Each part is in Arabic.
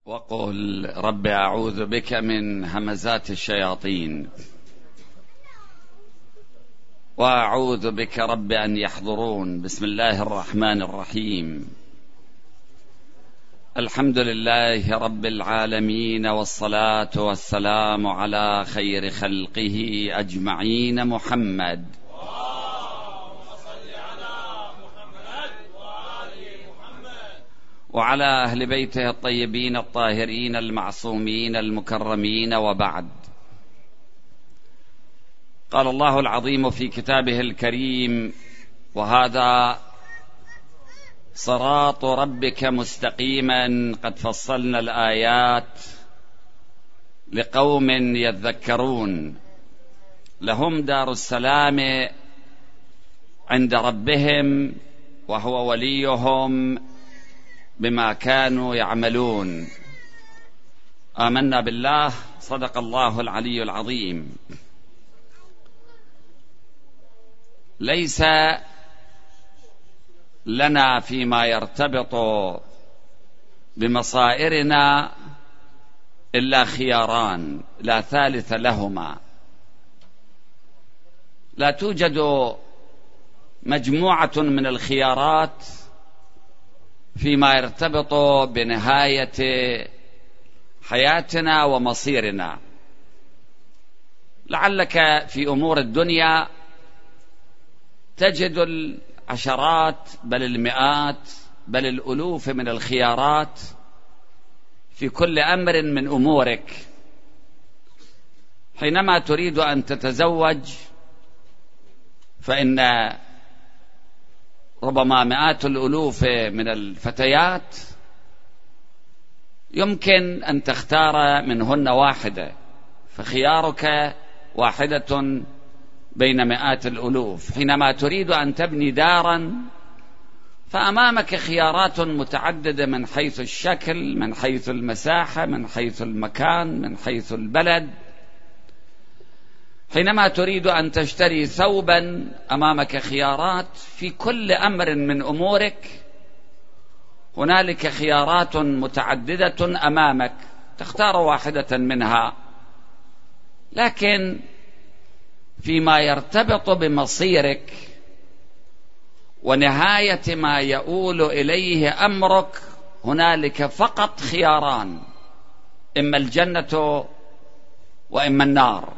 وقل رب أعوذ بك من همزات الشياطين وأعوذ بك رب أن يحضرون. بسم الله الرحمن الرحيم. الحمد لله رب العالمين، والصلاة والسلام على خير خلقه أجمعين محمد وعلى أهل بيته الطيبين الطاهرين المعصومين المكرمين، وبعد. قال الله العظيم في كتابه الكريم: وهذا صراط ربك مستقيما قد فصلنا الآيات لقوم يذكرون لهم دار السلام عند ربهم وهو وليهم بما كانوا يعملون. آمنا بالله. صدق الله العلي العظيم. ليس لنا فيما يرتبط بمصائرنا إلا خياران لا ثالث لهما. لا توجد مجموعة من الخيارات فيما يرتبط بنهاية حياتنا ومصيرنا. لعلك في أمور الدنيا تجد العشرات بل المئات بل الألوف من الخيارات في كل أمر من أمورك. حينما تريد أن تتزوج فإن ربما مئات الألوف من الفتيات يمكن أن تختار منهن واحدة، فخيارك واحدة بين مئات الألوف. حينما تريد أن تبني دارا فأمامك خيارات متعددة من حيث الشكل، من حيث المساحة، من حيث المكان، من حيث البلد. حينما تريد أن تشتري ثوبا أمامك خيارات. في كل أمر من أمورك هنالك خيارات متعددة أمامك، تختار واحدة منها. لكن فيما يرتبط بمصيرك ونهاية ما يؤول إليه أمرك هنالك فقط خياران: إما الجنة وإما النار.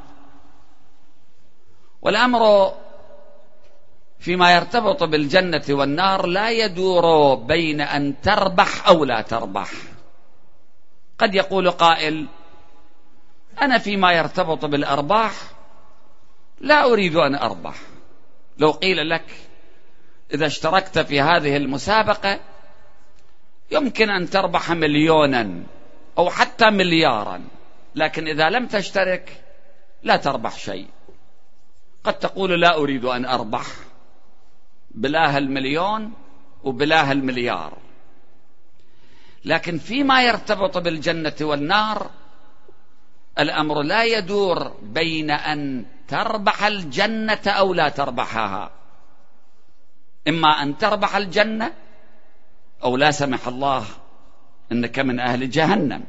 والأمر فيما يرتبط بالجنة والنار لا يدور بين أن تربح أو لا تربح. قد يقول قائل: أنا فيما يرتبط بالأرباح لا أريد أن أربح. لو قيل لك إذا اشتركت في هذه المسابقة يمكن أن تربح 1,000,000 أو حتى 1,000,000,000، لكن إذا لم تشترك لا تربح شيء. قد تقول: لا أريد أن أربح بلاه 1,000,000 وبلاه 1,000,000,000. لكن فيما يرتبط بالجنة والنار الأمر لا يدور بين أن تربح الجنة أو لا تربحها. إما أن تربح الجنة أو لا سمح الله إنك من أهل جهنم.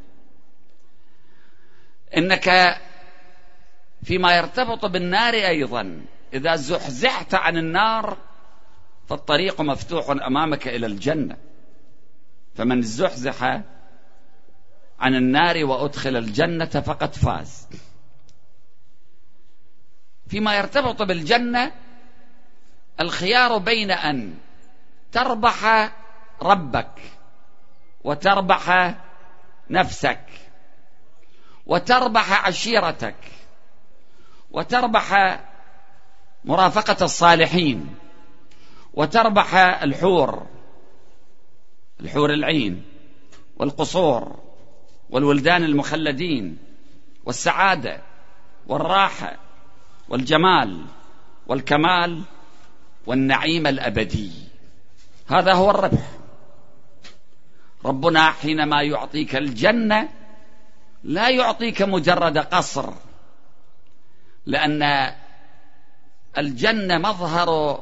إنك فيما يرتبط بالنار أيضا إذا زحزحت عن النار فالطريق مفتوح أمامك إلى الجنة. فمن زحزح عن النار وأدخل الجنة فقد فاز. فيما يرتبط بالجنة الخيار بين أن تربح ربك وتربح نفسك وتربح عشيرتك وتربح مرافقة الصالحين وتربح الحور العين والقصور والولدان المخلدين والسعادة والراحة والجمال والكمال والنعيم الأبدي. هذا هو الربح. ربنا حينما يعطيك الجنة لا يعطيك مجرد قصر، لأن الجنة مظهر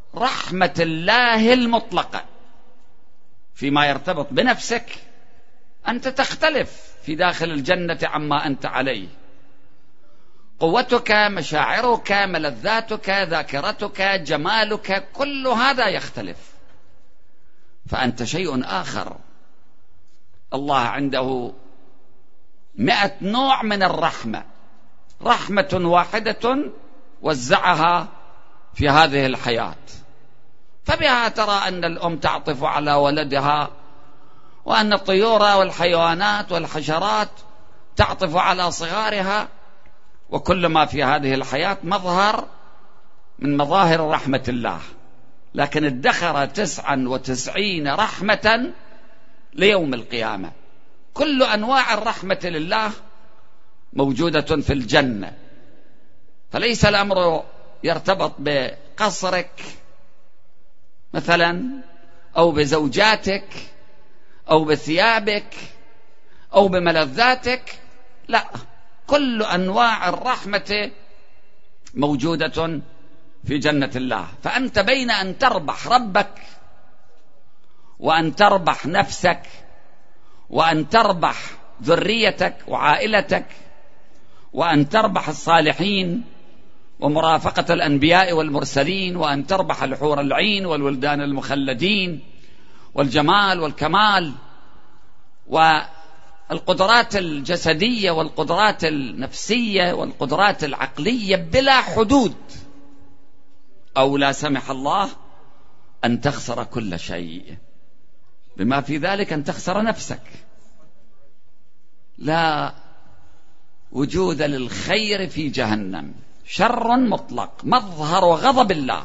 رحمة الله المطلقة فيما يرتبط بنفسك أنت تختلف في داخل الجنة عما أنت عليه، قوتك، مشاعرك، ملذاتك، ذاكرتك، جمالك، كل هذا يختلف، فأنت شيء آخر. الله عنده 100 نوع من الرحمة، رحمة واحدة وزعها في هذه الحياة، فبها ترى أن الأم تعطف على ولدها، وأن الطيور والحيوانات والحشرات تعطف على صغارها، وكل ما في هذه الحياة مظهر من مظاهر رحمة الله. لكن ادخر 99 رحمة ليوم القيامة. كل أنواع الرحمة لله موجودة في الجنة، فليس الأمر يرتبط بقصرك مثلا، أو بزوجاتك، أو بثيابك، أو بملذاتك، لا، كل أنواع الرحمة موجودة في جنة الله. فأنت بين أن تربح ربك، وأن تربح نفسك، وأن تربح ذريتك وعائلتك، وأن تربح الصالحين ومرافقة الأنبياء والمرسلين، وأن تربح الحور العين والولدان المخلدين والجمال والكمال والقدرات الجسدية والقدرات النفسية والقدرات العقلية بلا حدود، أو لا سمح الله أن تخسر كل شيء، بما في ذلك أن تخسر نفسك. لا وجود للخير في جهنم، شر مطلق، مظهر غضب الله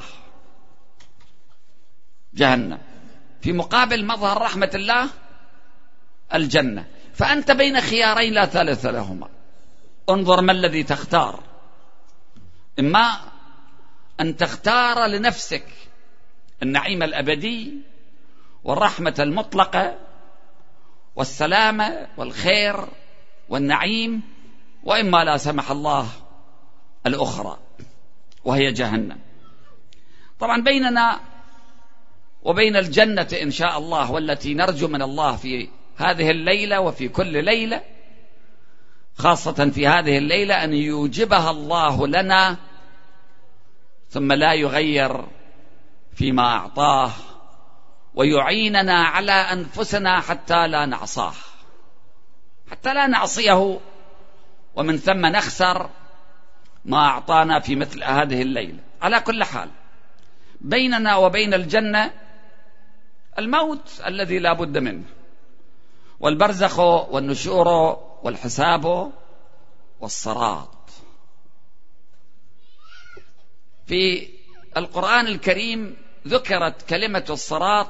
جهنم، في مقابل مظهر رحمة الله الجنة. فأنت بين خيارين لا ثالث لهما، انظر ما الذي تختار. إما أن تختار لنفسك النعيم الأبدي والرحمة المطلقة والسلامة والخير والنعيم، وإما لا سمح الله الأخرى وهي جهنم. طبعا بيننا وبين الجنة إن شاء الله، والتي نرجو من الله في هذه الليلة وفي كل ليلة، خاصة في هذه الليلة، أن يوجبها الله لنا ثم لا يغير فيما أعطاه، ويعيننا على أنفسنا حتى لا نعصاه، حتى لا نعصيه، ومن ثم نخسر ما أعطانا في مثل هذه الليلة. على كل حال، بيننا وبين الجنة الموت الذي لا بد منه، والبرزخ والنشور والحساب والصراط. في القرآن الكريم ذكرت كلمة الصراط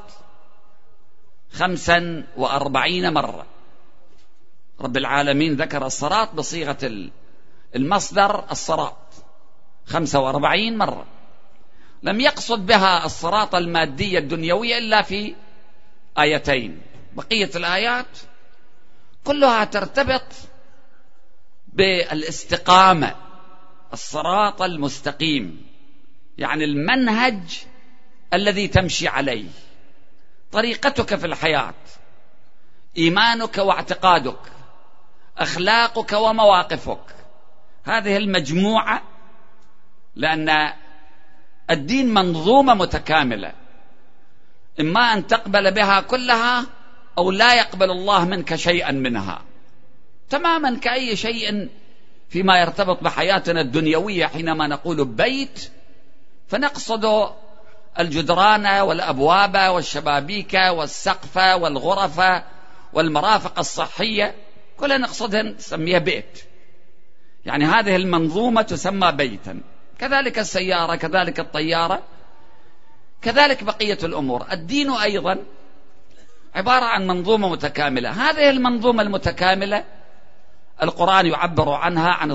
45 مرة. رب العالمين ذكر الصراط بصيغة المصدر الصراط 45 مرة، لم يقصد بها الصراط المادية الدنيوية إلا في آيتين. بقية الآيات كلها ترتبط بالاستقامة، الصراط المستقيم، يعني المنهج الذي تمشي عليه، طريقتك في الحياة، إيمانك واعتقادك، أخلاقك ومواقفك، هذه المجموعة، لأن الدين منظومة متكاملة، إما أن تقبل بها كلها أو لا يقبل الله منك شيئا منها، تماما كأي شيء فيما يرتبط بحياتنا الدنيوية. حينما نقول بيت فنقصد الجدران والأبواب والشبابيك والسقف والغرف والمرافق الصحية، كلها نقصدها نسميها بيت، يعني هذه المنظومة تسمى بيتا. كذلك السيارة، كذلك الطيارة، كذلك بقية الأمور. الدين أيضا عبارة عن منظومة متكاملة. هذه المنظومة المتكاملة القرآن يعبر عنها عن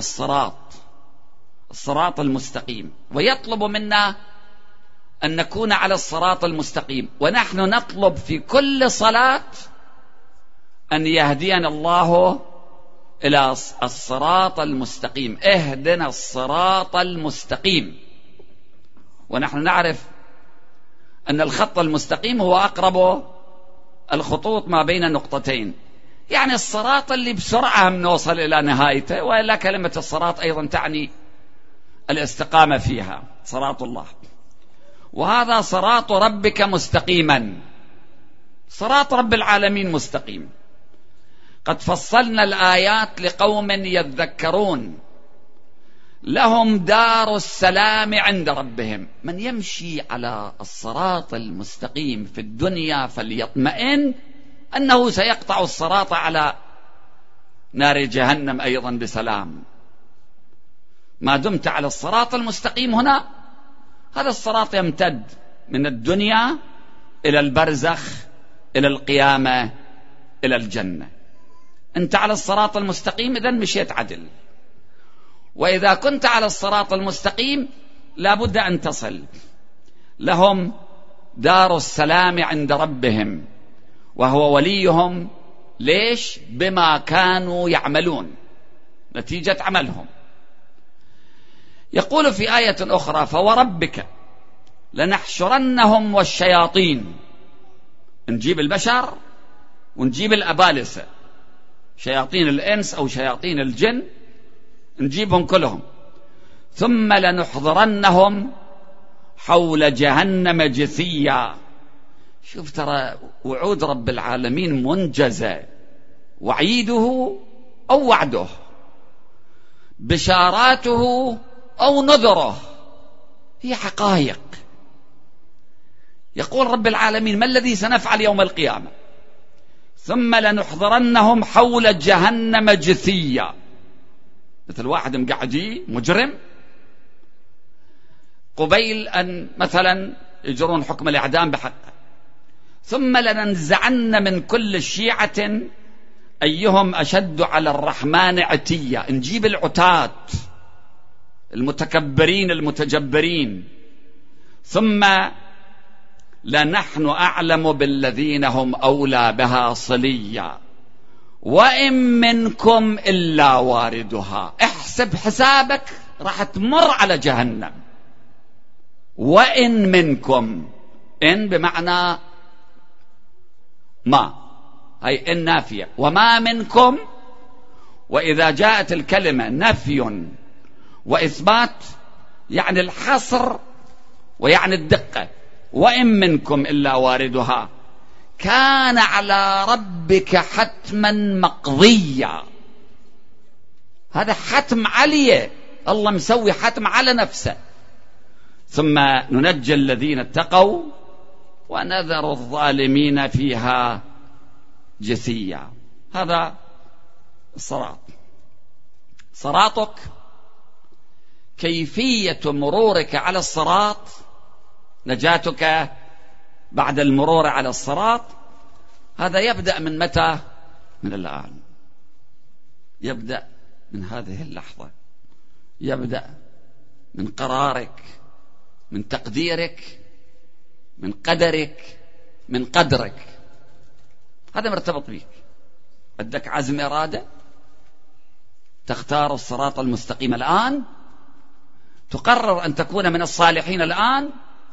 الصراط المستقيم، ويطلب منا أن نكون على الصراط المستقيم، ونحن نطلب في كل صلاة أن يهدينا الله إلى الصراط المستقيم. اهدنا الصراط المستقيم. ونحن نعرف أن الخط المستقيم هو أقرب الخطوط ما بين نقطتين، يعني الصراط اللي بسرعة نوصل إلى نهايته، وإلا كلمة الصراط أيضا تعني الاستقامة فيها، صراط الله. وهذا صراط ربك مستقيما، صراط رب العالمين مستقيم. قد فصلنا الآيات لقوم يذكرون، لهم دار السلام عند ربهم. من يمشي على الصراط المستقيم في الدنيا فليطمئن أنه سيقطع الصراط على نار جهنم أيضا بسلام. ما دمت على الصراط المستقيم هنا، هذا الصراط يمتد من الدنيا إلى البرزخ، إلى القيامة، إلى الجنة. أنت على الصراط المستقيم إذن مشيت عدل. وإذا كنت على الصراط المستقيم لابد أن تصل. لهم دار السلام عند ربهم وهو وليهم. ليش؟ بما كانوا يعملون، نتيجة عملهم. يقول في آية أخرى: فوربك لنحشرنهم والشياطين. نجيب البشر ونجيب الأبالسة، شياطين الإنس أو شياطين الجن، نجيبهم كلهم. ثم لنحضرنهم حول جهنم جثيا. شوف، ترى وعود رب العالمين منجزة، وعيده أو وعده، بشاراته أو نذره، هي حقائق. يقول رب العالمين: ما الذي سنفعل يوم القيامة؟ ثم لنحضرنهم حول جهنم جثيا، مثل واحد مقعدي مجرم قبيل أن مثلا يجرون حكم الإعدام بحقه. ثم لننزعن من كل شيعة أيهم أشد على الرحمن عتيا. نجيب العتاة المتكبرين المتجبرين. ثم لنحن أعلم بالذين هم أولى بها صليا وإن منكم إلا واردها. احسب حسابك، راح تمر على جهنم. وإن منكم، إن بمعنى ما، هي إن نافية، وما منكم. وإذا جاءت الكلمة نفي وإثبات يعني الحصر ويعني الدقة. وإن منكم إلا واردها كان على ربك حتما مقضيا. هذا حتم عليه، الله مسوي حتم على نفسه. ثم ننجي الذين اتقوا ونذر الظالمين فيها جثيا. هذا الصراط. صراطك، كيفية مرورك على الصراط، نجاتك بعد المرور على الصراط، هذا يبدأ من متى؟ من الآن. يبدأ من هذه اللحظة، يبدأ من قرارك، من تقديرك، من قدرك، من قدرك. هذا مرتبط بك. بدك عزم إرادة، تختار الصراط المستقيم الآن، تقرر أن تكون من الصالحين الآن،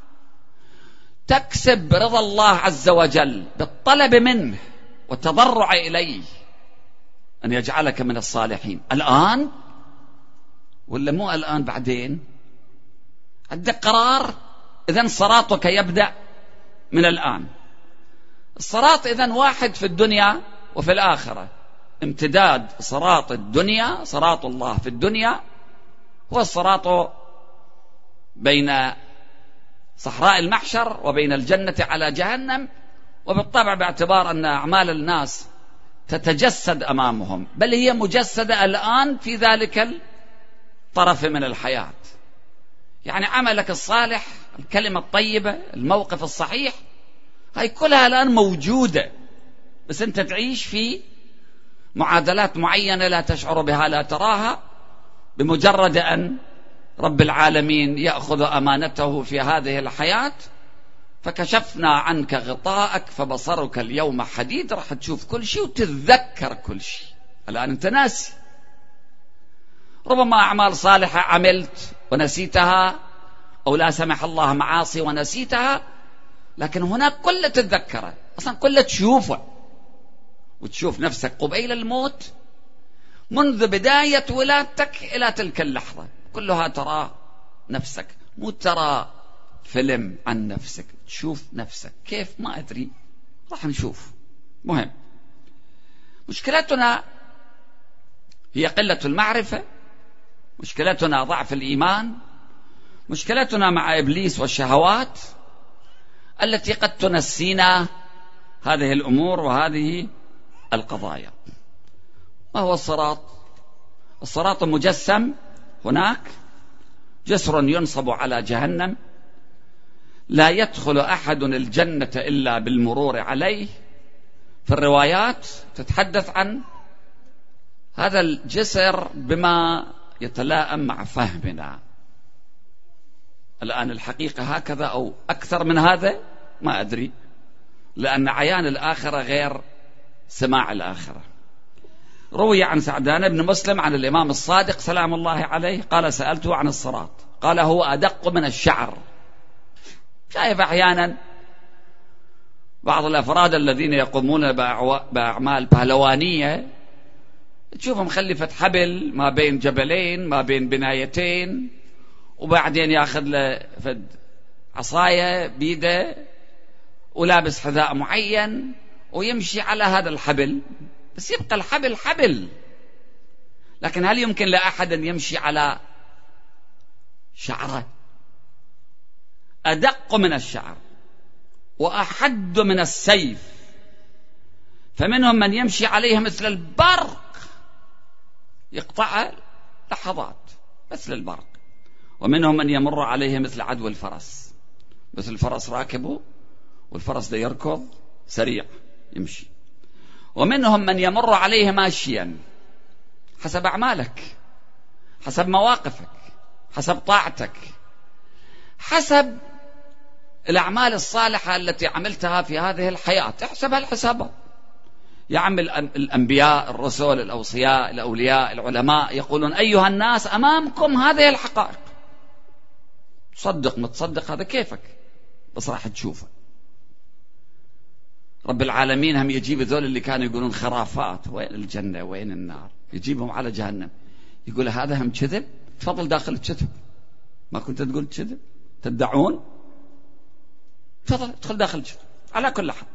تكسب رضا الله عز وجل بالطلب منه والتضرع إليه أن يجعلك من الصالحين الآن، ولا مو الآن بعدين. عندك قرار، إذن صراطك يبدأ من الآن. الصراط إذن واحد في الدنيا وفي الآخرة. امتداد صراط الدنيا، صراط الله في الدنيا، هو الصراط بين صحراء المحشر وبين الجنة على جهنم. وبالطبع باعتبار أن أعمال الناس تتجسد أمامهم، بل هي مجسدة الآن في ذلك الطرف من الحياة. يعني عملك الصالح، الكلمة الطيبة، الموقف الصحيح، هاي كلها الآن موجودة، بس أنت تعيش في معادلات معينة لا تشعر بها، لا تراها. بمجرد أن رب العالمين يأخذ أمانته في هذه الحياة، فكشفنا عنك غطاءك فبصرك اليوم حديد، راح تشوف كل شيء وتتذكر كل شيء. الآن أنت ناسي، ربما أعمال صالحة عملت ونسيتها، أو لا سمح الله معاصي ونسيتها، لكن هناك كل تتذكره، أصلا كل تشوفه، وتشوف نفسك قبيل الموت منذ بداية ولادتك إلى تلك اللحظة كلها ترى نفسك، مو ترى فيلم عن نفسك، تشوف نفسك كيف ما أدري، راح نشوف. مهم. مشكلتنا هي قلة المعرفة، مشكلتنا ضعف الإيمان، مشكلتنا مع إبليس والشهوات التي قد تنسينا هذه الأمور وهذه القضايا. ما هو الصراط؟ الصراط مجسم هناك، جسر ينصب على جهنم، لا يدخل أحد الجنة إلا بالمرور عليه. في الروايات تتحدث عن هذا الجسر بما يتلائم مع فهمنا. الآن الحقيقة هكذا أو أكثر من هذا ما أدري، لأن عيان الآخرة غير سماع الآخرة. روي عن سعدان بن مسلم عن الإمام الصادق سلام الله عليه قال: سألته عن الصراط قال: هو أدق من الشعر. شايف أحيانا بعض الأفراد الذين يقومون بأعمال بهلوانية تشوفهم مخلفة حبل ما بين جبلين ما بين بنايتين، وبعدين ياخذ له فد عصاية بيده ولابس حذاء معين ويمشي على هذا الحبل، بس يبقى الحبل حبل. لكن هل يمكن لأحد أن يمشي على شعره؟ أدق من الشعر وأحد من السيف، فمنهم من يمشي عليه مثل البرق يقطع لحظات مثل البرق، ومنهم من يمر عليه مثل عدو الفرس، مثل الفرس راكبه والفرس ده يركض سريع يمشي، ومنهم من يمر عليه ماشيا حسب أعمالك، حسب مواقفك، حسب طاعتك، حسب الأعمال الصالحة التي عملتها في هذه الحياة، احسبها الحسابات. يعمل الأنبياء، الرسل، الأوصياء، الأولياء، العلماء يقولون: أيها الناس أمامكم هذه الحقائق، تصدق ما تصدق هذا كيفك، بس راح تشوفه. رب العالمين هم يجيب ذول اللي كانوا يقولون خرافات، وين الجنة وين النار، يجيبهم على جهنم، يقول: هذا هم كذب، تفضل داخل الكذب، ما كنت تقول كذب تدعون، تفضل ادخل داخل الكذب. على كل حال،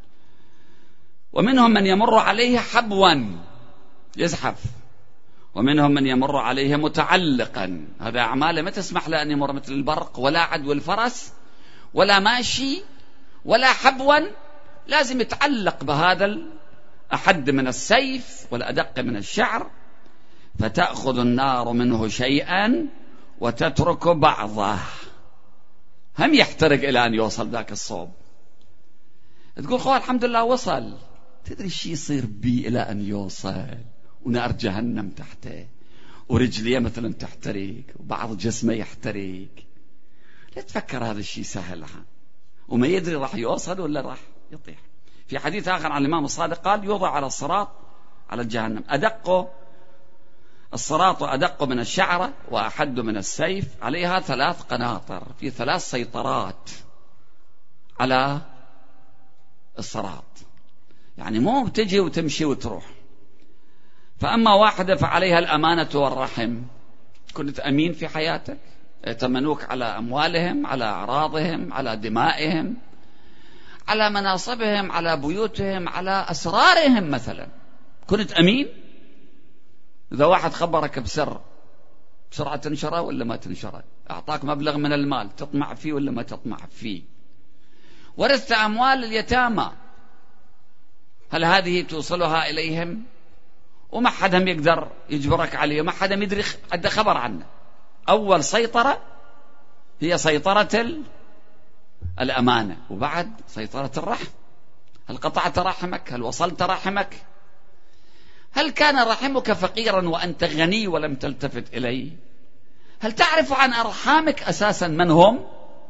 ومنهم من يمر عليه حبوا يزحف، ومنهم من يمر عليه متعلقا، هذا أعماله ما تسمح له أن يمر مثل البرق ولا عدو الفرس ولا ماشي ولا حبوا، لازم يتعلق بهذا الأحد من السيف والأدق من الشعر، فتأخذ النار منه شيئا وتترك بعضه، هم يحترق إلى أن يوصل ذاك الصوب. تقول: خواه الحمد لله وصل، تدري شي يصير بي إلى أن يوصل، ونار جهنم تحته، ورجليه مثلا تحترق، وبعض جسمه يحترق. لا تفكر هذا الشيء سهل، وما يدري راح يوصل ولا راح يطيح. في حديث آخر عن الإمام الصادق قال: يوضع على الصراط على الجهنم أدق الصراط أدق من الشعرة وأحد من السيف، عليها 3 قناطر، في 3 سيطرات على الصراط، يعني مو بتجي وتمشي وتروح. فأما واحدة فعليها الأمانة والرحم، كنت أمين في حياتك، ائتمنوك على أموالهم، على أعراضهم، على دمائهم، على مناصبهم، على بيوتهم، على أسرارهم مثلا، كنت أمين. إذا واحد خبرك بسر، بسرعة تنشره ولا ما تنشره؟ أعطاك مبلغ من المال، تطمع فيه ولا ما تطمع فيه؟ ورثت أموال اليتامى، هل هذه توصلها إليهم؟ وما حدا يقدر يجبرك عليه، وما حدا يدري عنده خبر عنه. أول سيطرة هي سيطرة الأمانة، وبعد سيطرة الرحم. هل قطعت رحمك؟ هل وصلت رحمك؟ هل كان رحمك فقيرا وأنت غني ولم تلتفت إليه؟ هل تعرف عن أرحامك أساسا من هم؟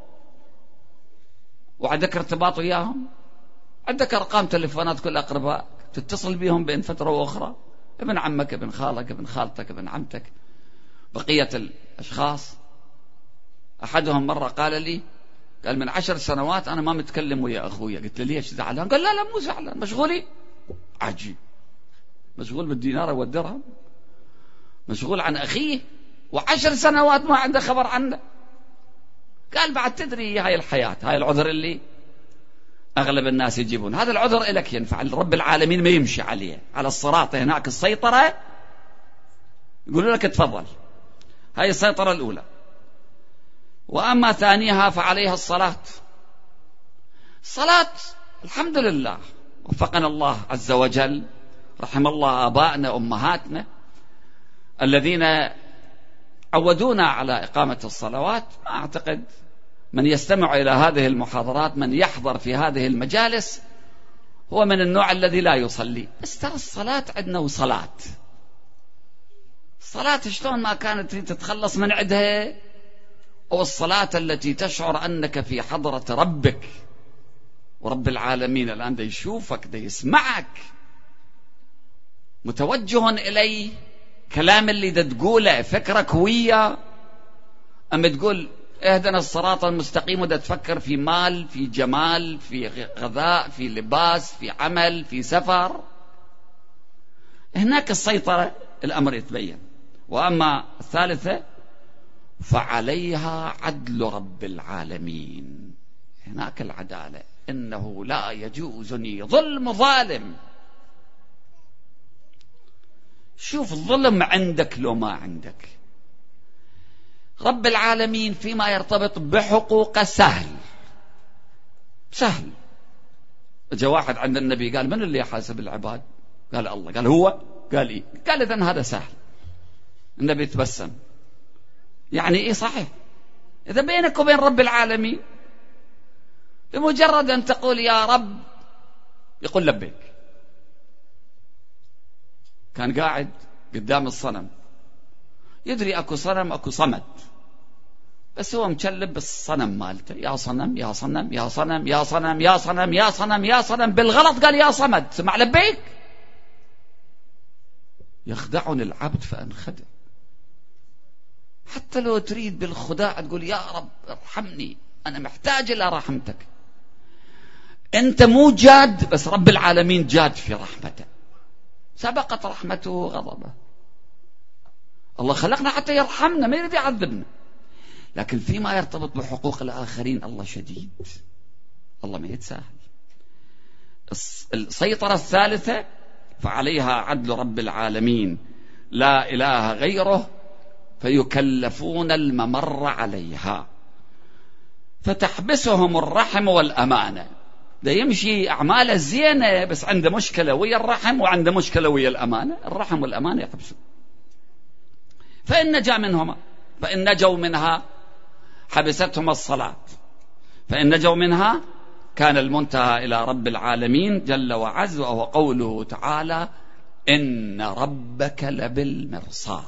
وعندك ارتباط وياهم؟ عندك أرقام تلفونات كل أقربائك تتصل بهم بين فترة وأخرى، ابن عمك، ابن خالك، ابن خالتك، ابن عمتك، بقية الأشخاص. أحدهم مرة قال لي، قال: من 10 سنوات أنا ما متكلم ويا أخويا. قلت له: ليش زعلان؟ قال: لا مو زعلان، مشغولين عجيب، مشغول بالدينار والدرهم، مشغول عن أخيه، و10 سنوات ما عنده خبر عنه. قال بعد تدري هاي الحياة، هاي العذر اللي أغلب الناس يجيبون، هذا العذر إلك ينفع، رب العالمين ما يمشي عليه على الصراط هناك السيطرة، يقولوا لك تفضل. هاي السيطرة الأولى. وأما ثانيها فعليها الصلاة. الصلاة الحمد لله وفقنا الله عز وجل، رحم الله آبائنا أمهاتنا الذين عودونا على إقامة الصلوات. ما أعتقد من يستمع إلى هذه المحاضرات، من يحضر في هذه المجالس، هو من النوع الذي لا يصلي. بس ترى الصلاة عندنا وصلاة. الصلاة شلون ما كانت تتخلص من عندها، أو الصلاة التي تشعر أنك في حضرة ربك، ورب العالمين الآن دا يشوفك، دا يسمعك، متوجه إليه. كلام اللي دا تقوله فكرك وياه، أما تقول اهدنا الصراط المستقيم ودا تفكر في مال، في جمال، في غذاء، في لباس، في عمل، في سفر، هناك السيطرة الأمر يتبين. وأما الثالثة فعليها عدل رب العالمين، هناك العدالة، إنه لا يجوزني ظلم ظالم. شوف الظلم عندك لو ما عندك، رب العالمين فيما يرتبط بحقوق سهل. جاء واحد عند النبي قال من اللي يحاسب العباد؟ قال الله. قال هو؟ قال إيه؟ قال إذن هذا سهل. النبي تبسم، يعني إيه صحيح، إذا بينك وبين رب العالمين بمجرد أن تقول يا رب يقول لبيك. كان قاعد قدام الصنم، يدري أكو صنم أكو صمد، بس هو مشلب بالصنم مالته، يا صنم يا صنم يا صنم يا صنم يا صنم يا صنم يا صنم، بالغلط قال يا صمد، سمع لبيك. يخدعني العبد فأنخدع. حتى لو تريد بالخداع تقول يا رب ارحمني، أنا محتاج إلى رحمتك، أنت مو جاد، بس رب العالمين جاد في رحمته، سبقت رحمته غضبه. الله خلقنا حتى يرحمنا، ما يريد يعذبنا. لكن فيما يرتبط بحقوق الآخرين الله شديد، الله ما يتساهل. السيطرة الثالثة فعليها عدل رب العالمين، لا إله غيره، فيكلفون الممر عليها، فتحبسهم الرحم والأمانة. ده يمشي أعماله زينة، بس عنده مشكلة ويا الرحم وعنده مشكلة ويا الأمانة، الرحم والأمانة يحبسون. فإن نجوا منها حبستهم الصلاة، فإن نجوا منها كان المنتهى إلى رب العالمين جل وعز، وهو قوله تعالى إن ربك لبالمرصاد.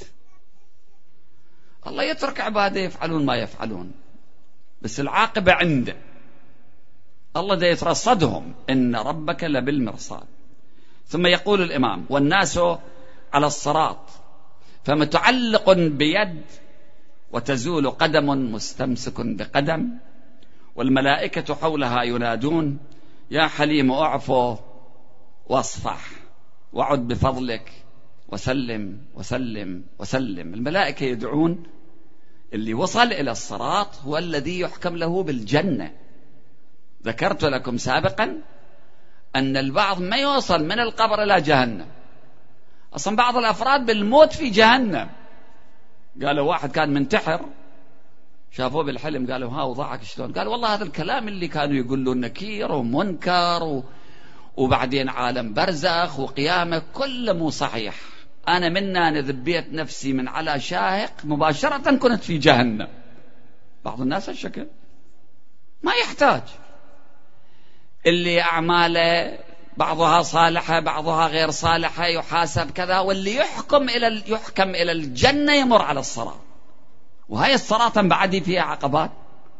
الله يترك عباده يفعلون ما يفعلون، بس العاقبة عنده، الله دا يترصدهم، إن ربك لبالمرصاد. ثم يقول الإمام والناس على الصراط فمتعلق بيد وتزول قدم مستمسك بقدم، والملائكة حولها ينادون يا حليم اعفو واصفح وعد بفضلك وسلم وسلم وسلم. الملائكة يدعون اللي وصل إلى الصراط هو الذي يحكم له بالجنة. ذكرت لكم سابقا أن البعض ما يوصل من القبر إلى جهنم، أصلا بعض الأفراد بالموت في جهنم. قالوا واحد كان منتحر، شافوه بالحلم قالوا ها وضعك شلون؟ قال والله هذا الكلام اللي كانوا يقولون نكير ومنكر وبعدين عالم برزخ وقيامة كله مو صحيح. أنا منا ذبيت نفسي من على شاهق مباشرة كنت في جهنم. بعض الناس هالشكل ما يحتاج، اللي أعماله بعضها صالحة بعضها غير صالحة يحاسب كذا، واللي يحكم إلى الجنة يمر على الصراط. وهي الصراط بعد فيها عقبات،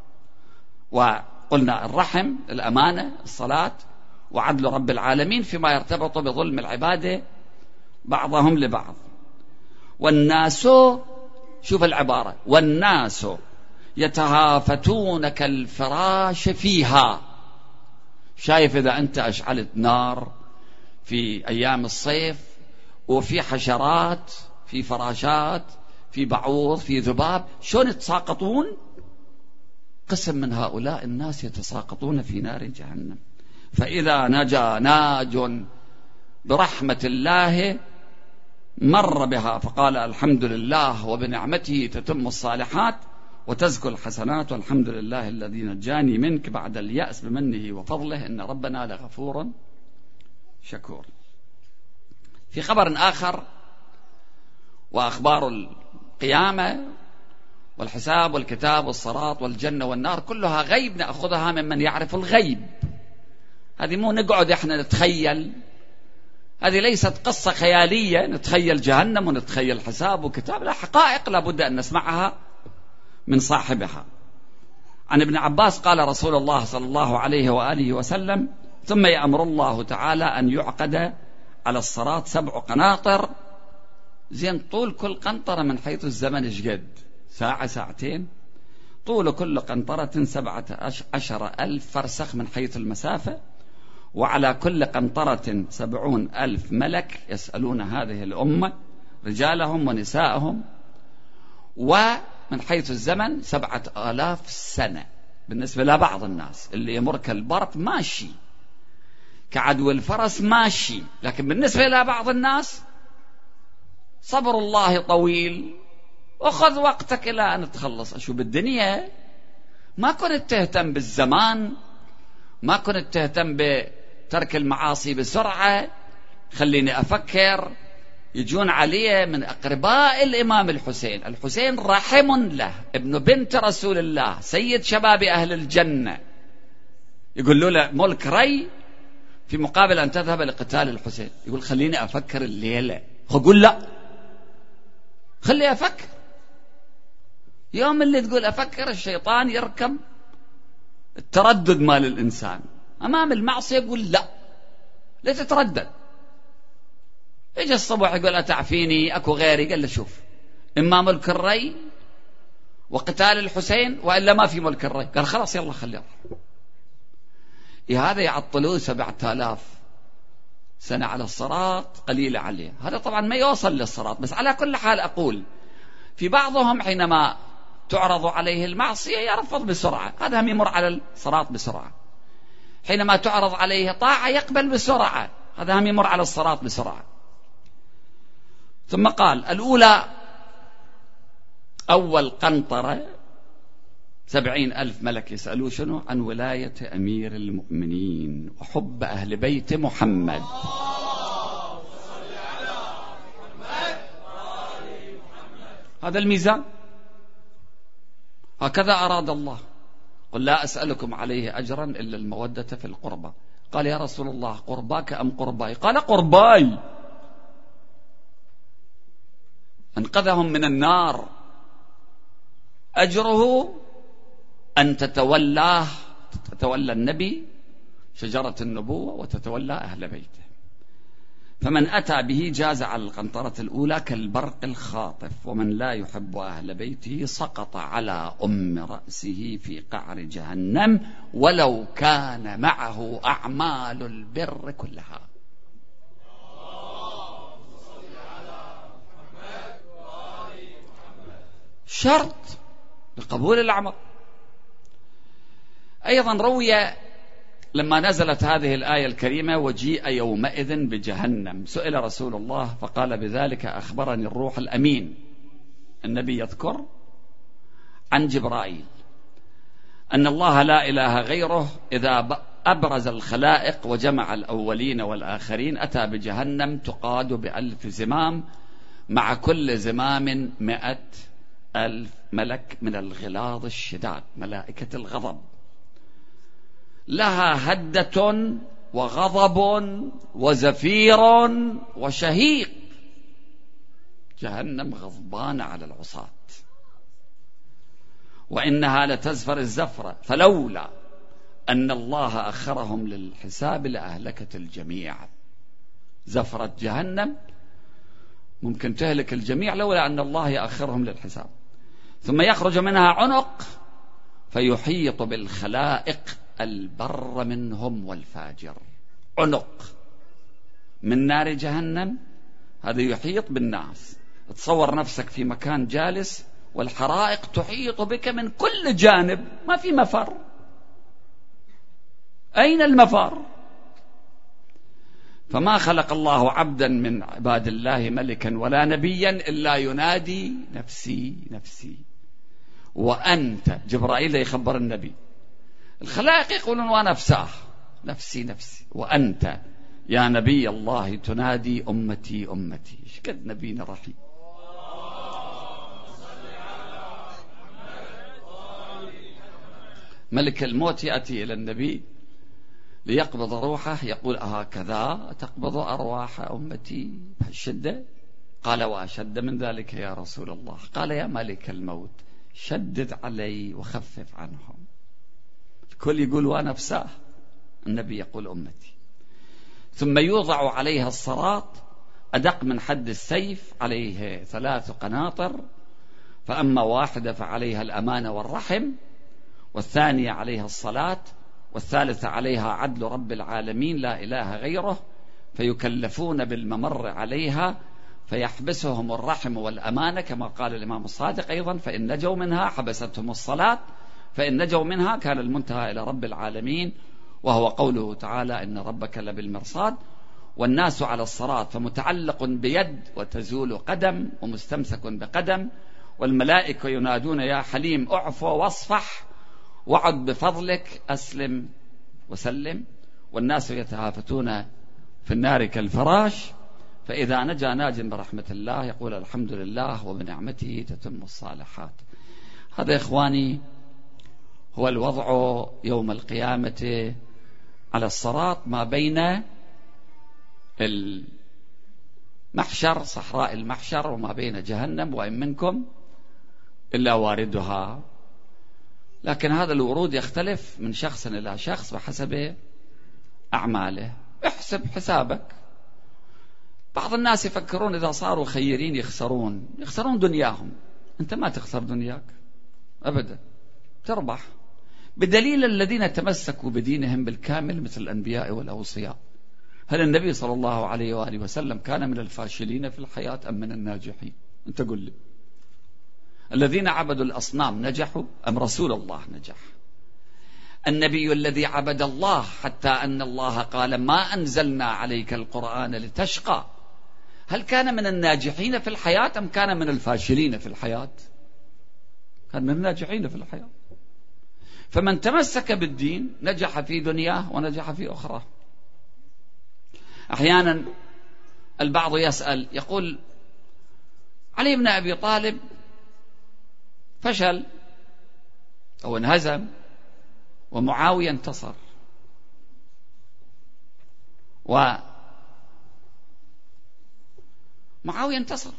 وقلنا الرحم، الأمانة، الصلاة، وعدل رب العالمين فيما يرتبط بظلم العبادة بعضهم لبعض. والناس، شوف العبارة، والناس يتهافتون كالفراش فيها. شايف إذا أنت أشعلت نار في أيام الصيف، وفي حشرات، في فراشات، في بعوض، في ذباب، شلون يتساقطون؟ قسم من هؤلاء الناس يتساقطون في نار جهنم. فإذا نجا ناج برحمة الله مر بها فقال الحمد لله وبنعمته تتم الصالحات وتزكو الحسنات والحمد لله الذي نجاني منك بعد اليأس بمنه وفضله إن ربنا لغفور شكور. في خبر آخر، وأخبار القيامة والحساب والكتاب والصراط والجنة والنار كلها غيب نأخذها ممن يعرف الغيب. هذه مو نقعد احنا نتخيل، هذه ليست قصة خيالية نتخيل جهنم ونتخيل حساب وكتاب، لا، حقائق لابد أن نسمعها من صاحبها. عن ابن عباس قال رسول الله صلى الله عليه وآله وسلم: ثم يأمر الله تعالى أن يعقد على الصراط 7 قناطر. زين، طول كل قنطرة من حيث الزمن ايش قد؟ ساعة ساعتين؟ طول كل قنطرة 17,000 فرسخ من حيث المسافة، وعلى كل قنطرة 70,000 ملك يسألون هذه الأمة رجالهم ونساءهم، ومن حيث الزمن 7,000 سنة. بالنسبة لبعض الناس اللي يمر كالبرق ماشي، كعدو الفرس ماشي، لكن بالنسبة لبعض الناس صبر الله طويل، وخذ وقتك إلى أن تخلص. أشوف بالدنيا ما كنت تهتم بالزمان، ما كنت تهتم بترك المعاصي بسرعة. خليني أفكر، يجون علي من أقرباء الإمام الحسين. الحسين رحم له، ابن بنت رسول الله، سيد شباب أهل الجنة، يقول له ملك ري في مقابل أن تذهب لقتال الحسين. يقول خليني أفكر الليلة. أقول لا، خلي أفكر. يوم اللي تقول أفكر الشيطان يركب التردد مال الإنسان أمام المعصية، يقول لا، لا تتردد. يجي الصبح يقول أتعفيني أكو غيري؟ قال له شوف، إما ملك الري وقتال الحسين وإلا ما في ملك الري. قال خلاص يلا خلي هذا يعطلوه 7,000 سنة على الصراط، قليلة عليه. هذا طبعا ما يوصل للصراط، بس على كل حال أقول في بعضهم حينما تعرض عليه المعصية يرفض بسرعة، هذا هم يمر على الصراط بسرعة. حينما تعرض عليه طاعة يقبل بسرعة، هذا هم يمر على الصراط بسرعة. ثم قال الأولى، أول قنطرة 70,000 ملك يسألوا شنو؟ عن ولاية أمير المؤمنين وحب أهل بيت محمد. هذا الميزان، هكذا أراد الله. قل لا أسألكم عليه أجرا إلا المودة في القربى. قال يا رسول الله قرباك أم قرباي؟ قال قرباي. أنقذهم من النار، أجره أن تتولى النبي شجرة النبوة وتتولى أهل بيته. فمن أتى به جاز على القنطرة الأولى كالبرق الخاطف، ومن لا يحب أهل بيته سقط على أم رأسه في قعر جهنم ولو كان معه أعمال البر كلها. شرط لقبول العمل. أيضا روي لما نزلت هذه الآية الكريمة وجيء يومئذ بجهنم، سئل رسول الله فقال بذلك أخبرني الروح الأمين. النبي يذكر عن جبرائيل أن الله لا إله غيره إذا أبرز الخلائق وجمع الأولين والآخرين أتى بجهنم تقاد ب1,000 زمام، مع كل زمام 100,000 ملك من الغلاظ الشداد، ملائكة الغضب، لها هدة وغضب وزفير وشهيق. جهنم غضبان على العصاة، وإنها لتزفر الزفرة، فلولا أن الله أخرهم للحساب لأهلكت الجميع. زفرة جهنم ممكن تهلك الجميع لولا أن الله يأخرهم للحساب. ثم يخرج منها عنق فيحيط بالخلائق البر منهم والفاجر. عنق من نار جهنم، هذا يحيط بالناس. تصور نفسك في مكان جالس والحرائق تحيط بك من كل جانب، ما في مفر. أين المفر؟ فما خلق الله عبدا من عباد الله ملكا ولا نبيا إلا ينادي نفسي نفسي. وأنت، جبرائيل يخبر النبي، الخلائق يقولون ونفساه نفسي نفسي، وأنت يا نبي الله تنادي أمتي أمتي. ايش قد نبينا رحيم. ملك الموت يأتي إلى النبي ليقبض روحه، يقول أهكذا تقبض أرواح أمتي بهالشدة؟ قال وأشد من ذلك يا رسول الله. قال يا ملك الموت شدد علي وخفف عنهم. الكل يقول ونفساه، النبي يقول أمتي. ثم يوضع عليها الصراط أدق من حد السيف، عليه 3 قناطر، فأما واحدة فعليها الأمانة والرحم، والثانية عليها الصلاة، والثالثة عليها عدل رب العالمين لا إله غيره، فيكلفون بالممر عليها فيحبسهم الرحم والأمانة، كما قال الإمام الصادق أيضا: فإن نجوا منها حبستهم الصلاة، فإن نجوا منها كان المنتهى إلى رب العالمين، وهو قوله تعالى: إن ربك لبالمرصاد. والناس على الصراط فمتعلق بيد وتزول قدم، ومستمسك بقدم، والملائكة ينادون يا حليم اعفو واصفح وعد بفضلك أسلم وسلم. والناس يتهافتون في النار كالفراش، فإذا نجا ناج برحمة الله يقول الحمد لله وبنعمته تتم الصالحات. هذا إخواني هو الوضع يوم القيامة على الصراط، ما بين المحشر، صحراء المحشر، وما بين جهنم، وإن منكم إلا واردها. لكن هذا الورود يختلف من شخص إلى شخص بحسب أعماله. احسب حسابك. بعض الناس يفكرون إذا صاروا خيرين يخسرون دنياهم. أنت ما تخسر دنياك أبدا، تربح، بدليل الذين تمسكوا بدينهم بالكامل مثل الأنبياء والأوصياء. هل النبي صلى الله عليه وآله وسلم كان من الفاشلين في الحياة أم من الناجحين؟ أنت قل لي. الذين عبدوا الأصنام نجحوا أم رسول الله نجح؟ النبي الذي عبد الله حتى أن الله قال ما أنزلنا عليك القرآن لتشقى، هل كان من الناجحين في الحياة أم كان من الفاشلين في الحياة؟ كان من الناجحين في الحياة. فمن تمسك بالدين نجح في دنياه ونجح في أخرى. أحيانا البعض يسأل يقول: علي بن أبي طالب فشل أو انهزم ومعاوية انتصر، ومعاوية انتصر.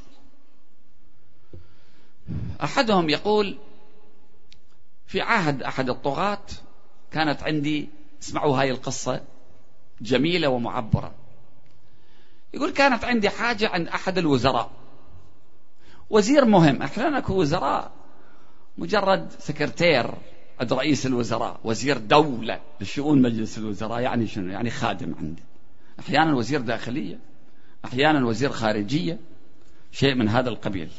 أحدهم يقول: في عهد أحد الطغاة كانت عندي، اسمعوا هاي القصة جميلة ومعبرة، يقول: كانت عندي حاجة عند أحد الوزراء، وزير مهم. أحيانا وزراء مجرد سكرتير عند رئيس الوزراء، وزير دولة لشؤون مجلس الوزراء، يعني شنو؟ يعني خادم عنده. أحيانا وزير داخلية، أحيانا وزير خارجية، شيء من هذا القبيل.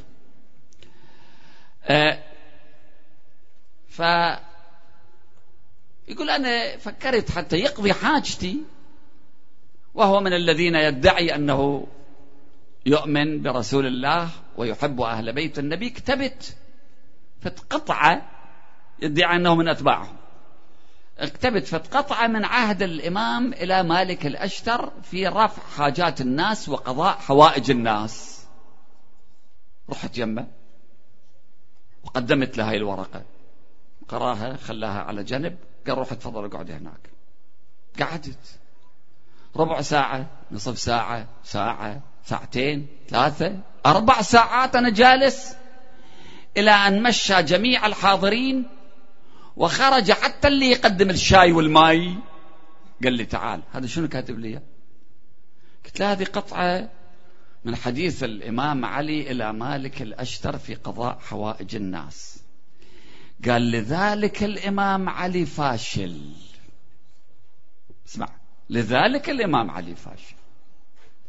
فيقول: أنا فكرت حتى يقضي حاجتي، وهو من الذين يدعي أنه يؤمن برسول الله ويحب أهل بيت النبي، كتبت فتقطعة يدعي أنه من أتباعهم، اكتبت فتقطعة من عهد الإمام إلى مالك الأشتر في رفع حاجات الناس وقضاء حوائج الناس. رحت يمه وقدمت لها الورقة، قراها خلاها على جنب، قال: روح تفضل اقعد هناك. قعدت ربع ساعة، نصف ساعة، ساعة، ساعتين، 3، 4 ساعات أنا جالس، إلى أن مشى جميع الحاضرين وخرج حتى اللي يقدم الشاي والماي. قال لي: تعال، هذا شنو كاتب لي؟ قلت له: هذه قطعة من حديث الإمام علي إلى مالك الأشتر في قضاء حوائج الناس. قال: لذلك الإمام علي فاشل. اسمع، لذلك الإمام علي فاشل.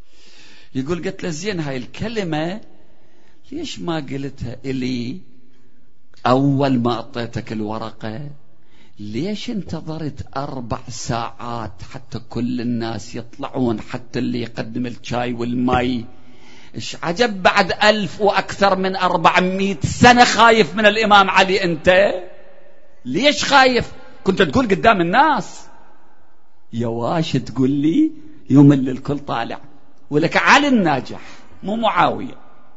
يقول قلت له زين هاي الكلمة ليش ما قلتها إلي أول ما أعطيتك الورقة؟ ليش انتظرت 4 ساعات حتى كل الناس يطلعون، حتى اللي يقدم الشاي والماء؟ إيش عجب بعد 1000 وأكثر من 400 سنة خايف من الإمام علي؟ أنت ليش خايف؟ كنت تقول قدام الناس يا واش تقول لي يوم اللي الكل طالع، ولك علي الناجح مو معاوية.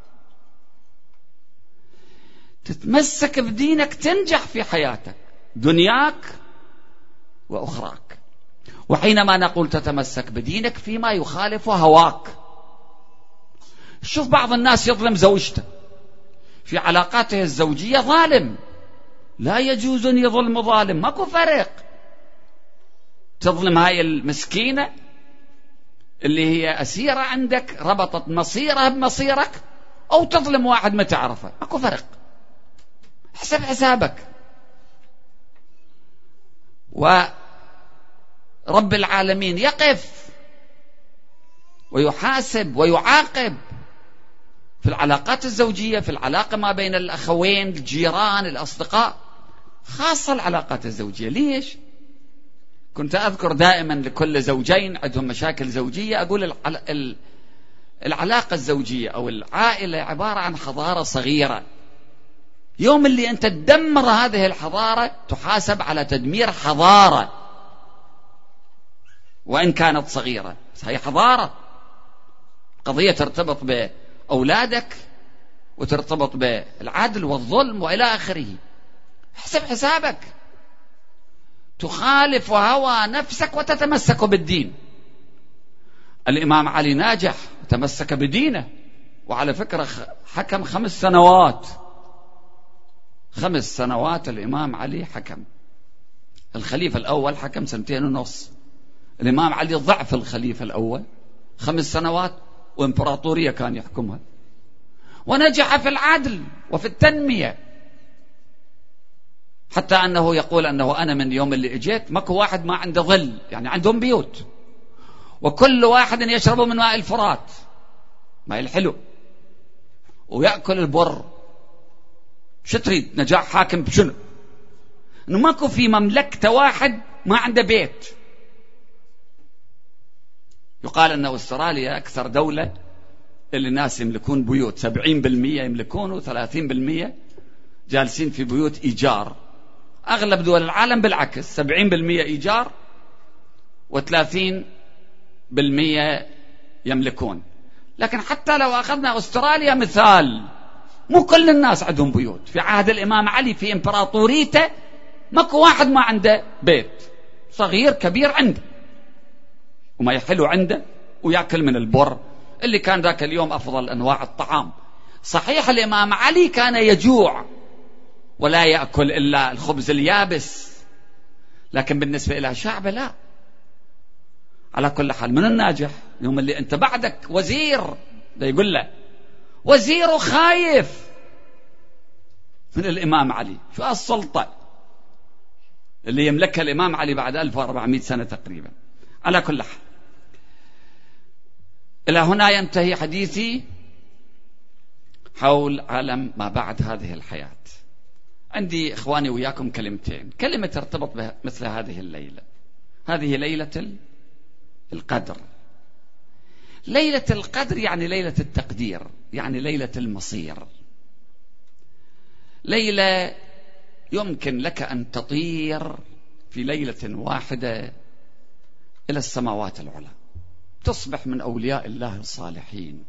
تتمسك بدينك تنجح في حياتك دنياك وأخراك. وحينما نقول تتمسك بدينك فيما يخالف هواك، شوف بعض الناس يظلم زوجته في علاقاته الزوجية، ظالم، لا يجوز أن يظلم ظالم، ماكو فرق. تظلم هاي المسكينة اللي هي أسيرة عندك ربطت مصيرها بمصيرك، أو تظلم واحد ما تعرفه، ماكو فرق، حسب حسابك. ورب العالمين يقف ويحاسب ويعاقب في العلاقات الزوجية، في العلاقة ما بين الأخوين، الجيران، الأصدقاء، خاصة العلاقات الزوجية. ليش؟ كنت أذكر دائما لكل زوجين عندهم مشاكل زوجية أقول العلاقة الزوجية أو العائلة عبارة عن حضارة صغيرة. يوم اللي أنت تدمر هذه الحضارة تحاسب على تدمير حضارة وإن كانت صغيرة، بس هي حضارة. قضية ترتبط بأولادك وترتبط بالعدل والظلم وإلى آخره. حسب حسابك، تخالف هوى نفسك وتتمسك بالدين. الإمام علي ناجح تمسك بدينه، وعلى فكرة حكم 5 سنوات. 5 سنوات الإمام علي حكم. الخليفة الأول حكم 2.5 سنة. الإمام علي ضعف الخليفة الأول، 5 سنوات وإمبراطورية كان يحكمها، ونجح في العدل وفي التنمية، حتى أنه يقول أنه أنا من يوم اللي اجيت ماكو واحد ما عنده ظل، يعني عندهم بيوت وكل واحد يشرب من ماء الفرات، ماء الحلو، ويأكل البر. شو تريد؟ نجاح حاكم بشنو؟ إنه ماكو في مملكته واحد ما عنده بيت. يقال أن أستراليا أكثر دولة اللي الناس يملكون بيوت، 70% يملكون و30% جالسين في بيوت إيجار. أغلب دول العالم بالعكس، 70% إيجار و30% يملكون. لكن حتى لو أخذنا أستراليا مثال، مو كل الناس عندهم بيوت. في عهد الإمام علي في إمبراطوريته ماكو واحد ما عنده بيت، صغير كبير عنده، وما يحلو عنده، ويأكل من البر اللي كان ذاك اليوم أفضل أنواع الطعام. صحيح الإمام علي كان يجوع ولا يأكل إلا الخبز اليابس، لكن بالنسبة إلى شعبه لا. على كل حال، من الناجح يوم اللي أنت بعدك وزير، ده يقول له وزير خايف من الإمام علي. شو السلطة اللي يملكها الإمام علي بعد 1400 سنة تقريبا. على كل حال، إلى هنا ينتهي حديثي حول عالم ما بعد هذه الحياة. عندي إخواني وياكم كلمتين. كلمة ترتبط مثل هذه الليلة، هذه ليلة القدر. ليلة القدر يعني ليلة التقدير، يعني ليلة المصير. ليلة يمكن لك أن تطير في ليلة واحدة إلى السماوات العلى، تصبح من أولياء الله الصالحين.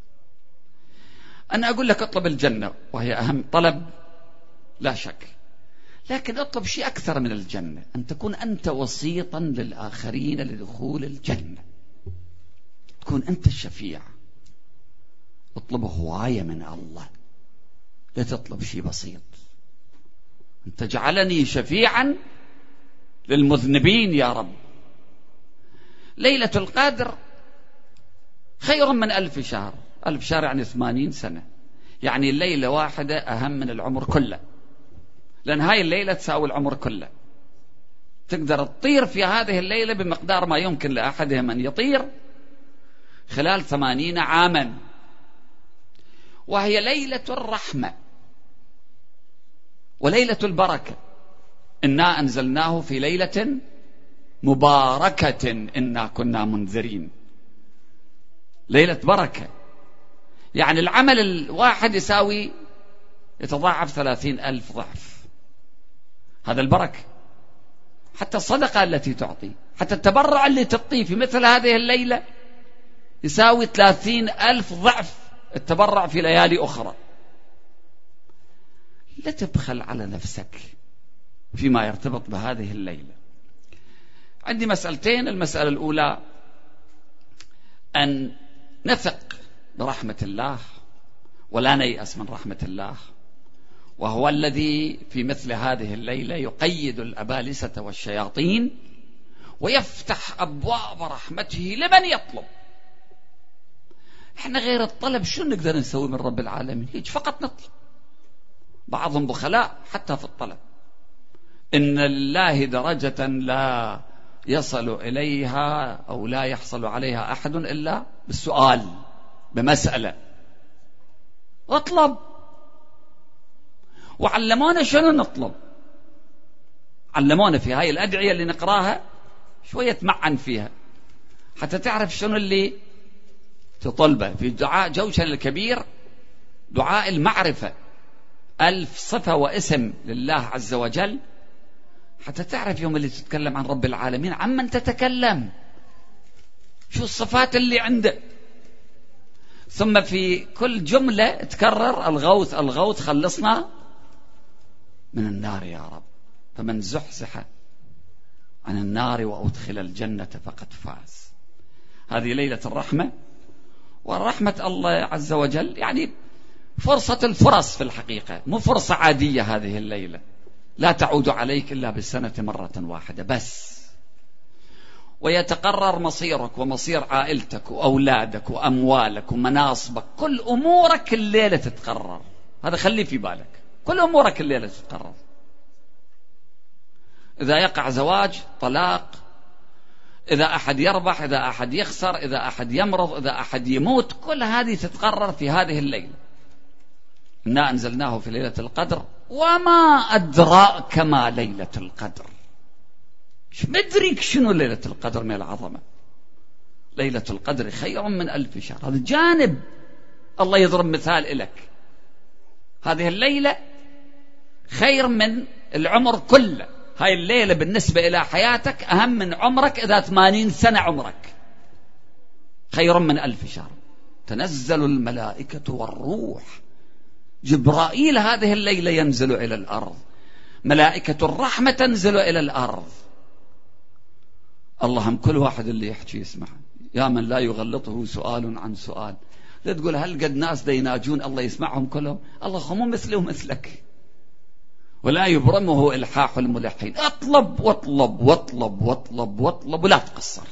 أنا أقول لك اطلب الجنة وهي أهم طلب لا شك، لكن اطلب شيء أكثر من الجنة، أن تكون أنت وسيطا للآخرين لدخول الجنة، تكون أنت الشفيع. اطلب هواية من الله، لا تطلب شيء بسيط. أنت جعلني شفيعا للمذنبين يا رب. ليلة القدر خير من 1000 شهر. 1000 شهر يعني 80 سنة، يعني الليلة واحدة أهم من العمر كله، لأن هاي الليلة تساوي العمر كله. تقدر تطير في هذه الليلة بمقدار ما يمكن لأحدهم أن يطير خلال 80 عاما، وهي ليلة الرحمة وليلة البركة. إنا أنزلناه في ليلة مباركة إنا كنا منذرين. ليلة بركة، يعني العمل الواحد يتضاعف 30,000 ضعف. هذا البركة. حتى الصدقة التي تعطي، حتى التبرع اللي تعطيه في مثل هذه الليلة يساوي 30,000 ضعف التبرع في ليالي أخرى. لا تبخل على نفسك فيما يرتبط بهذه الليلة. عندي مسألتين. المسألة الأولى أن نثق برحمة الله ولا نيأس من رحمة الله، وهو الذي في مثل هذه الليلة يقيد الأبالسة والشياطين ويفتح أبواب رحمته لمن يطلب. احنا غير الطلب شو نقدر نسوي من رب العالمين؟ هيك فقط نطلب. بعضهم بخلاء حتى في الطلب. إن لله درجة لا يصل إليها أو لا يحصل عليها أحد إلا بالسؤال، بمسألة. اطلب. وعلمونا شنو نطلب. علمونا في هاي الأدعية اللي نقراها شوية تمعن فيها حتى تعرف شنو اللي تطلبه. في دعاء جوشن الكبير دعاء المعرفة، 1000 صفة واسم لله عز وجل، حتى تعرف يوم اللي تتكلم عن رب العالمين عمن تتكلم، شو الصفات اللي عنده. ثم في كل جملة تكرر الغوث الغوث، خلصنا من النار يا رب. فمن زحزح عن النار وأدخل الجنة فقد فاز. هذه ليلة الرحمة. والرحمة الله عز وجل يعني فرصة الفرص في الحقيقة، مو فرصة عادية. هذه الليلة لا تعود عليك إلا بالسنة مرة واحدة بس، ويتقرر مصيرك ومصير عائلتك وأولادك وأموالك ومناصبك. كل أمورك الليلة تتقرر. هذا خلي في بالك، كل أمورك الليلة تتقرر. إذا يقع زواج، طلاق، إذا أحد يربح، إذا أحد يخسر، إذا أحد يمرض، إذا أحد يموت، كل هذه تتقرر في هذه الليلة. إنا أنزلناه في ليلة القدر وما أدراك ما ليلة القدر. مدرك شنو ليلة القدر من العظمة. ليلة القدر خير من 1000 شهر. هذا جانب الله يضرب مثال لك. هذه الليلة خير من العمر كله. هاي الليلة بالنسبة إلى حياتك أهم من عمرك إذا 80 سنة عمرك. خير من 1000 شهر. تنزل الملائكة والروح. جبرائيل هذه الليلة ينزل إلى الأرض، ملائكة الرحمة تنزل إلى الأرض. اللهم كل واحد اللي يحكي يسمع، يا من لا يغلطه سؤال عن سؤال. لا تقول هل قد ناس دا يناجون الله يسمعهم كلهم. الله خمو مثله ومثلك، ولا يبرمه إلحاح الملحين. اطلب واطلب واطلب واطلب واطلب ولا تقصر.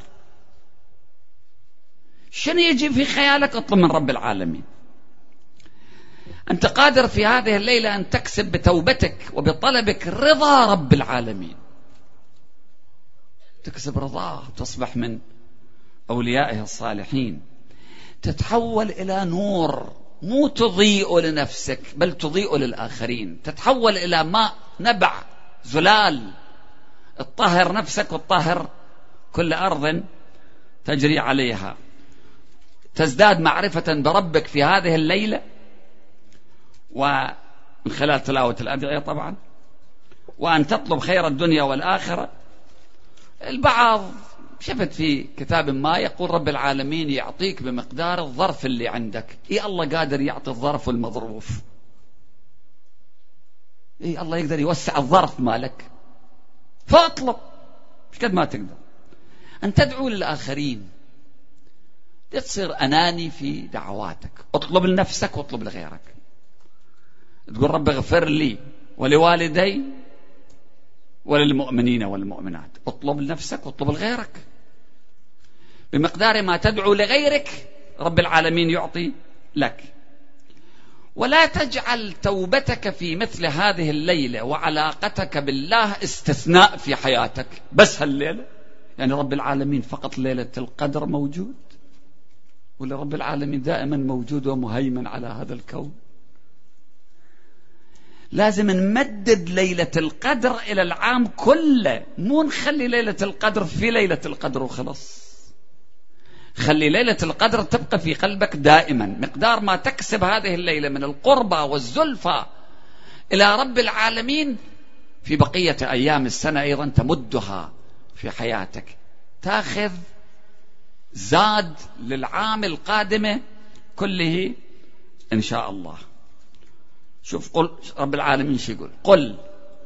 شنو يجي في خيالك اطلب من رب العالمين. أنت قادر في هذه الليلة أن تكسب بتوبتك وبطلبك رضا رب العالمين. تكسب رضاه، تصبح من أوليائه الصالحين، تتحول إلى نور، مو تضيء لنفسك بل تضيء للآخرين. تتحول إلى ماء نبع زلال، تطهر نفسك وتطهر كل أرض تجري عليها. تزداد معرفة بربك في هذه الليلة، ومن خلال تلاوة الأدعية طبعا، وأن تطلب خير الدنيا والآخرة. البعض شفت في كتاب ما يقول رب العالمين يعطيك بمقدار الظرف اللي عندك. الله قادر يعطي الظرف والمظروف. الله يقدر يوسع الظرف مالك، فاطلب مش قد ما تقدر. أن تدعو للآخرين، لا تصير أناني في دعواتك. اطلب لنفسك واطلب لغيرك. تقول رب اغفر لي ولوالدي وللمؤمنين والمؤمنات. اطلب لنفسك واطلب لغيرك. بمقدار ما تدعو لغيرك رب العالمين يعطي لك. ولا تجعل توبتك في مثل هذه الليلة وعلاقتك بالله استثناء في حياتك. بس هالليلة يعني رب العالمين فقط ليلة القدر موجود. ولرب العالمين دائما موجود ومهيمن على هذا الكون. لازم نمدد ليلة القدر إلى العام كله، مو نخلي ليلة القدر في ليلة القدر وخلص. خلي ليلة القدر تبقى في قلبك دائما، مقدار ما تكسب هذه الليلة من القربى والزلفى إلى رب العالمين في بقية أيام السنة أيضا تمدها في حياتك، تأخذ زاد للعام القادمة كله إن شاء الله. شوف قل رب العالمين شو يقول، قل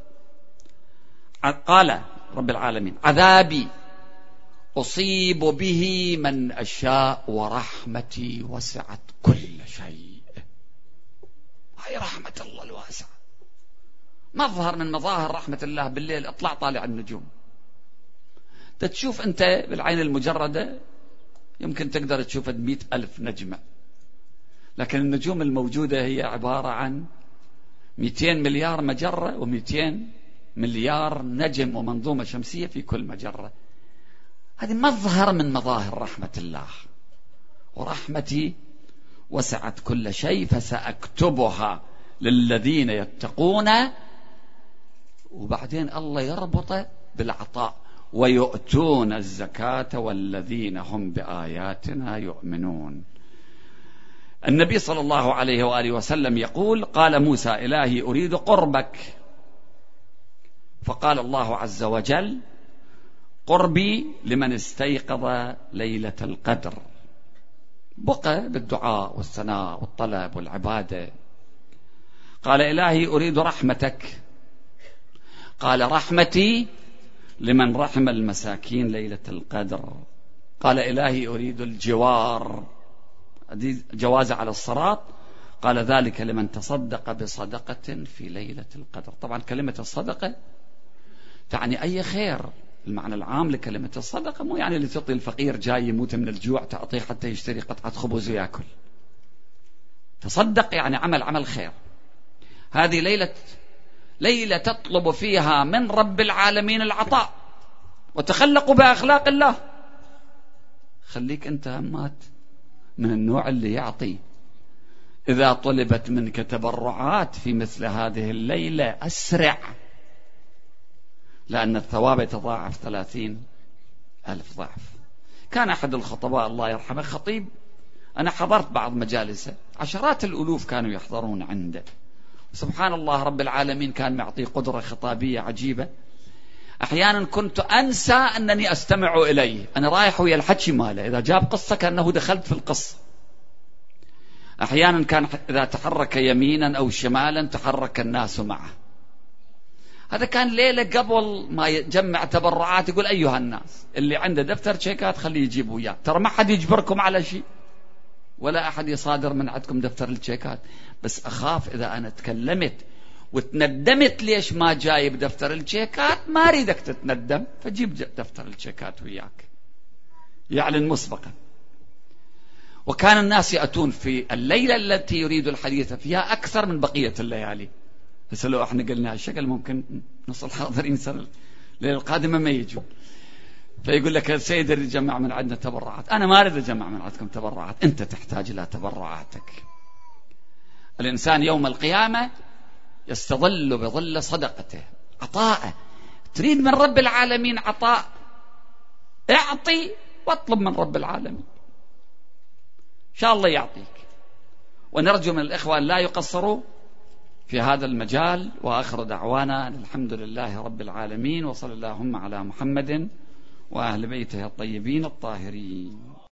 قال رب العالمين عذابي أصيب به من أشاء ورحمتي وسعت كل شيء. هاي رحمة الله الواسعة، مظهر من مظاهر رحمة الله. بالليل اطلع طالع النجوم، تشوف أنت بالعين المجردة يمكن تقدر تشوف 100,000 نجمة، لكن النجوم الموجودة هي عبارة عن 200 مليار مجرة و200 مليار نجم ومنظومة شمسية في كل مجرة. هذه مظهر من مظاهر رحمة الله. ورحمتي وسعت كل شيء فسأكتبها للذين يتقون، وبعدين الله يربط بالعطاء، ويؤتون الزكاة والذين هم بآياتنا يؤمنون. النبي صلى الله عليه وآله وسلم يقول قال موسى إلهي أريد قربك، فقال الله عز وجل قربي لمن استيقظ ليلة القدر، بقى بالدعاء والثناء والطلب والعبادة. قال إلهي أريد رحمتك، قال رحمتي لمن رحم المساكين ليلة القدر. قال إلهي أريد الجوار، جواز على الصراط، قال ذلك لمن تصدق بصدقة في ليلة القدر. طبعا كلمة الصدقة تعني أي خير، المعنى العام لكلمة الصدقة مو يعني اللي تعطي الفقير جاي يموت من الجوع تعطيه حتى يشتري قطعة خبز ويأكل. تصدق يعني عمل خير. هذه ليلة تطلب فيها من رب العالمين العطاء، وتخلقوا بأخلاق الله. خليك أنت همات من النوع اللي يعطي. إذا طلبت منك تبرعات في مثل هذه الليلة أسرع، لأن الثواب يتضاعف 30,000 ضعف. كان أحد الخطباء الله يرحمه خطيب، أنا حضرت بعض مجالسه، عشرات الألوف كانوا يحضرون عنده. سبحان الله رب العالمين كان معطي قدرة خطابية عجيبة. أحيانا كنت أنسى أنني أستمع إليه، أنا رايح ويا الحكي ماله، إذا جاب قصة كأنه دخلت في القصة. أحيانا كان إذا تحرك يمينا أو شمالا تحرك الناس معه. هذا كان ليلة قبل ما يجمع تبرعات يقول أيها الناس اللي عنده دفتر شيكات خليه يجيب وياه، ترى ما حد يجبركم على شيء ولا أحد يصادر من عندكم دفتر الشيكات، بس أخاف إذا أنا تكلمت وتندمت ليش ما جايب دفتر الشيكات، ما أريدك تتندم، فجيب دفتر الشيكات وياك، يعلن مسبقا. وكان الناس يأتون في الليلة التي يريد الحديث فيها أكثر من بقية الليالي. بس لو احنا قلنا هالشكل ممكن نص الحاضرين سنة الليلة القادمة ما يجوا، فيقول لك السيد اللي جمع من عندنا تبرعات. أنا ما أريد أجمع من عندكم تبرعات، أنت تحتاج إلى تبرعاتك. الإنسان يوم القيامة يستظل بظل صدقته، عطاءه. تريد من رب العالمين عطاء، اعطي واطلب من رب العالمين، إن شاء الله يعطيك. ونرجو من الإخوة لا يقصروا في هذا المجال. وآخر دعوانا الحمد لله رب العالمين، وصلى اللهم على محمد وأهل بيته الطيبين الطاهرين.